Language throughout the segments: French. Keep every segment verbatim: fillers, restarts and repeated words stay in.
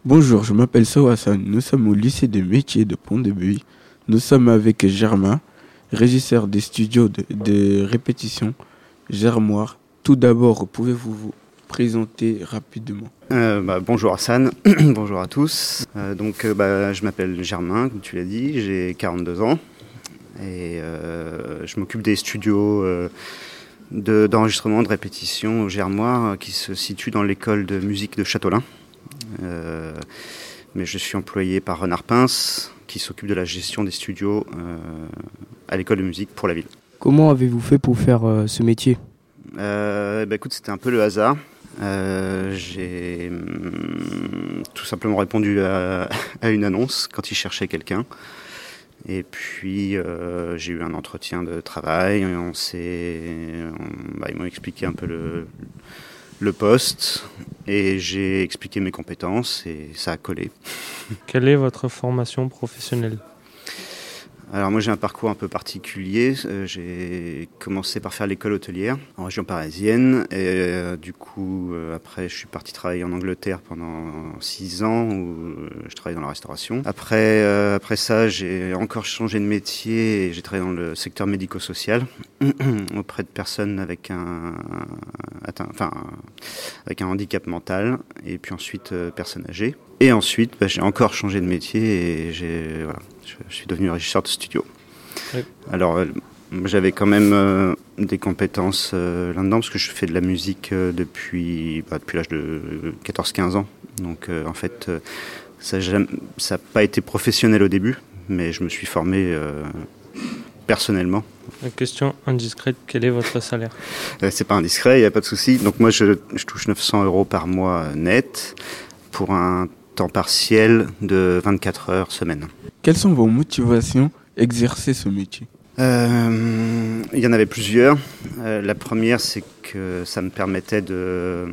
Bonjour, je m'appelle Sowasan. Nous sommes au lycée des métiers de Pont-de-Buis. Nous sommes avec Germain, régisseur des studios de, de répétition Germoire. Tout d'abord, pouvez-vous vous présenter rapidement? Euh, bah, bonjour Hassan, bonjour à tous. Euh, donc, euh, bah, je m'appelle Germain, comme tu l'as dit, j'ai quarante-deux ans et euh, je m'occupe des studios euh, de, d'enregistrement, de répétition au Germoire qui se situe dans l'école de musique de Châteaulin. Euh, mais je suis employé par Renard Pince qui s'occupe de la gestion des studios euh, à l'école de musique pour la ville. Comment avez-vous fait pour faire euh, ce métier ? euh, bah, Écoute, c'était un peu le hasard. Euh, j'ai hum, tout simplement répondu à, à une annonce quand ils cherchaient quelqu'un. Et puis euh, j'ai eu un entretien de travail. Et on s'est, on, bah, ils m'ont expliqué un peu le, le poste et j'ai expliqué mes compétences et ça a collé. Quelle est votre formation professionnelle ? Alors moi j'ai un parcours un peu particulier, euh, j'ai commencé par faire l'école hôtelière en région parisienne et euh, du coup euh, après je suis parti travailler en Angleterre pendant six ans où euh, je travaillais dans la restauration. Après, euh, après ça j'ai encore changé de métier et j'ai travaillé dans le secteur médico-social auprès de personnes avec un, atteint, enfin, avec un handicap mental et puis ensuite euh, personnes âgées. Et ensuite, bah, j'ai encore changé de métier et j'ai, voilà, je, je suis devenu régisseur de studio. Oui. Alors, euh, j'avais quand même euh, des compétences euh, là-dedans parce que je fais de la musique euh, depuis, bah, depuis l'âge de quatorze quinze ans. Donc, euh, en fait, euh, ça n'a pas été professionnel au début, mais je me suis formé euh, personnellement. La question indiscrète, quel est votre salaire ? euh, C'est pas indiscret, il n'y a pas de souci. Donc, moi, je, je touche neuf cents euros par mois net pour un temps partiel de vingt-quatre heures semaine. Quelles sont vos motivations à exercer ce métier ? euh, Il y en avait plusieurs. Euh, la première, c'est que ça me permettait de,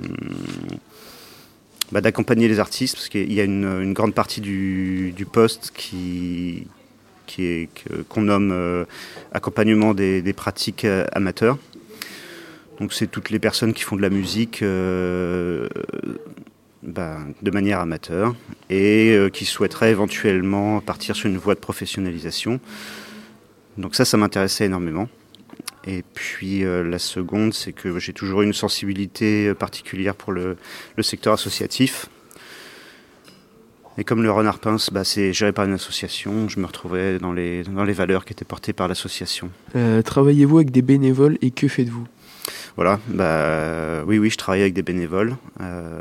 bah, d'accompagner les artistes, parce qu'il y a une, une grande partie du, du poste qui, qui est, qu'on nomme euh, accompagnement des, des pratiques euh, amateurs. Donc c'est toutes les personnes qui font de la musique euh, Bah, de manière amateur et euh, qui souhaiteraient éventuellement partir sur une voie de professionnalisation. Donc ça, ça m'intéressait énormément. Et puis euh, la seconde, c'est que j'ai toujours eu une sensibilité particulière pour le, le secteur associatif. Et comme le Renard Pince, bah, c'est géré par une association, je me retrouvais dans les, dans les valeurs qui étaient portées par l'association. Euh, travaillez-vous avec des bénévoles et que faites-vous ? Voilà, bah, oui, oui, je travaille avec des bénévoles. Il euh,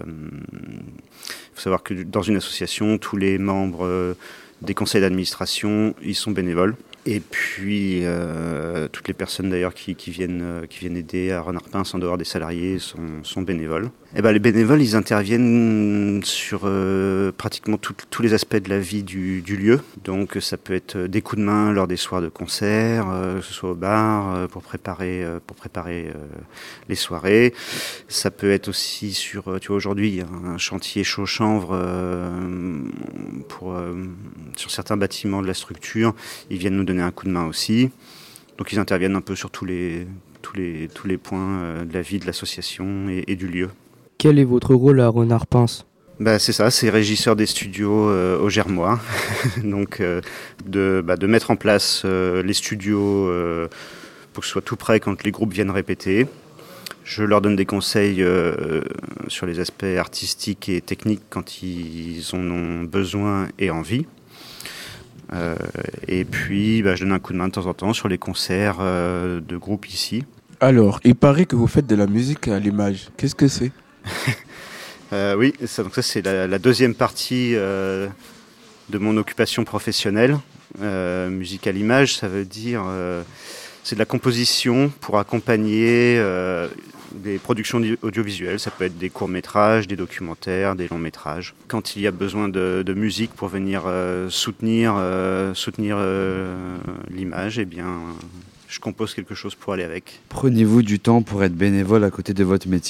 faut savoir que dans une association, tous les membres euh, des conseils d'administration, ils sont bénévoles. Et puis, euh, toutes les personnes d'ailleurs qui, qui, viennent, euh, qui viennent aider à Renard Pince en dehors des salariés sont, sont bénévoles. Et ben, les bénévoles, ils interviennent sur euh, pratiquement tout, tous les aspects de la vie du, du lieu. Donc ça peut être des coups de main lors des soirs de concert, euh, que ce soit au bar, euh, pour préparer, euh, pour préparer euh, les soirées. Ça peut être aussi sur, tu vois, aujourd'hui, il y a un chantier chaud-chanvre euh, pour, euh, sur certains bâtiments de la structure. Ils viennent nous donner un coup de main aussi. Donc ils interviennent un peu sur tous les, tous les, tous les points euh, de la vie de l'association et, et du lieu. Quel est votre rôle à Renard Pince ? Bah, c'est ça, c'est régisseur des studios euh, au Germoire. Donc euh, de, bah, de mettre en place euh, les studios euh, pour que ce soit tout prêt quand les groupes viennent répéter. Je leur donne des conseils euh, sur les aspects artistiques et techniques quand ils en ont besoin et envie. Euh, et puis bah, je donne un coup de main de temps en temps sur les concerts euh, de groupes ici. Alors, il paraît que vous faites de la musique à l'image. Qu'est-ce que c'est ? euh, Oui, ça, donc ça c'est la, la deuxième partie euh, de mon occupation professionnelle. Euh, musique à l'image, ça veut dire euh, c'est de la composition pour accompagner euh, des productions audiovisuelles. Ça peut être des courts-métrages, des documentaires, des longs-métrages. Quand il y a besoin de, de musique pour venir euh, soutenir, euh, soutenir euh, l'image, eh bien, je compose quelque chose pour aller avec. Prenez-vous du temps pour être bénévole à côté de votre métier ?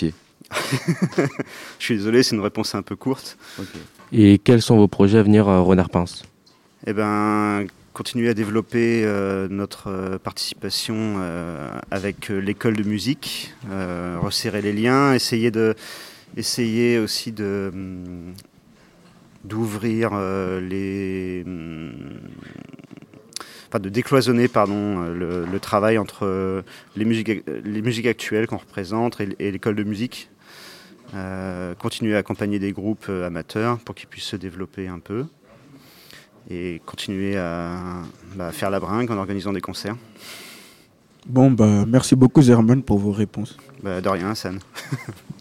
Je suis désolé, c'est une réponse un peu courte. Okay. Et quels sont vos projets à venir à Renard Pince ? Eh ben, continuer à développer euh, notre euh, participation euh, avec euh, l'école de musique, euh, resserrer les liens, essayer de, essayer aussi de, d'ouvrir euh, les... Enfin, de décloisonner pardon, le, le travail entre les musiques, les musiques actuelles qu'on représente et, et l'école de musique. Euh, continuer à accompagner des groupes amateurs pour qu'ils puissent se développer un peu. Et continuer à bah, faire la bringue en organisant des concerts. Bon, bah, merci beaucoup Zerman pour vos réponses. Bah, de rien, Hassan.